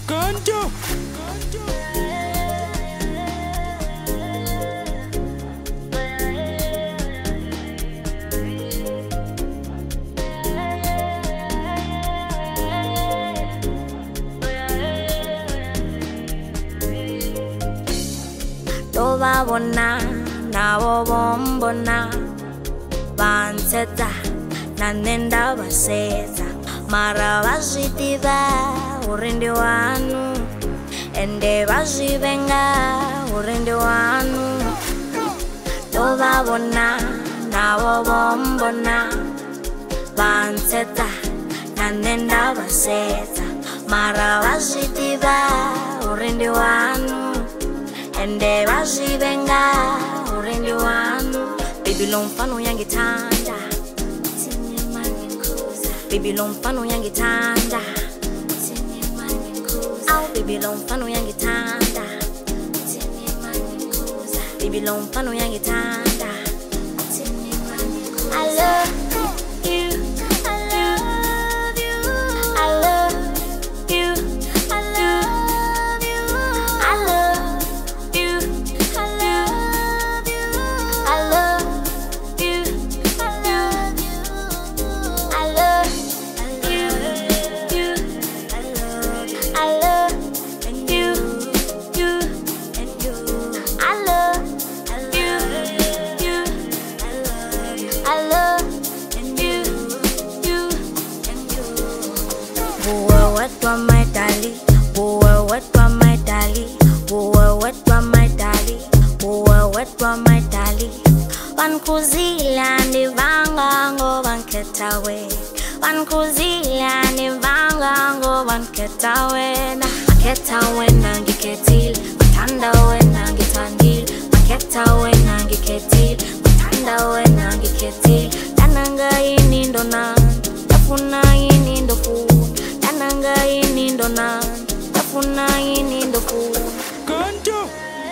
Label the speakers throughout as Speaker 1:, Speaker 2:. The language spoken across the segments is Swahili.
Speaker 1: Kanto.
Speaker 2: Tova bona na bombona banseta nanenda baseta mara bazitiva urende wanu ende bazivenga urende wanu. Tova bona na bombona banseta nanenda baseta mara bazitiva urende wanu ende bazivenga urende wanu. Baby lomfano yangitanda baby lomfano yangitanda au baby lomfano yangitanda baby lomfano yangitanda. I love you, I love you, I love you, I love you, I love you, I love you, I love you, I love you, I love you, I love you, you and you. I love you, I love you, you and you. Boy, what was my dolly? Boy, what was my dolly? Boy, what was my dolly? Boy, what was my dolly? Bankuzila ni vanga ngo banketawe. Bankuzila ni vanga ngo banketawe. Na maketawe na ngiketil, matandawe na ngitandil. Maketawe na ngiketil, matandawe na ngiketil. Dananga ini ndona, tafuna ini ndofu. Dananga ini ndona, tafuna ini ndofu.
Speaker 1: Kanto.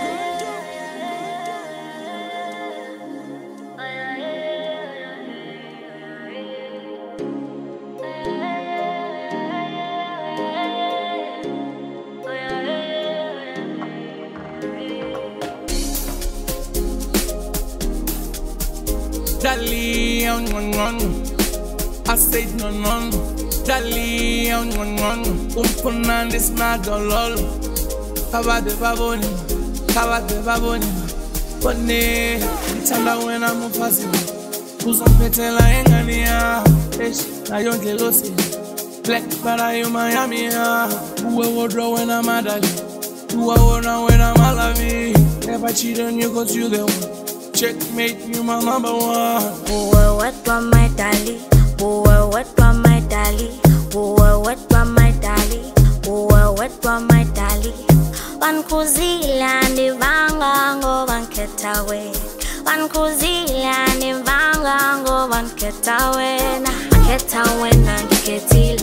Speaker 3: Dali, I said no. Dali, Umpunandis Nadolol. Kabade baboni. Bone, Itala when I'm a possible. Uzampetela engania. Na yonke losi. Black para you Miami. Uwe wodro when I'm a daddy. Uwe wona when I'm a lavi. Never cheat on you cause you the one. Checkmate, you my number one.
Speaker 2: Boy, what was my dolly? Boy, what was my dolly? Boy, what was my dolly? Boy, what was my dolly? Bankuzila ni vanga ngo banketawe. Bankuzila ni vanga ngo banketawe. Na maketawe na ngiketil.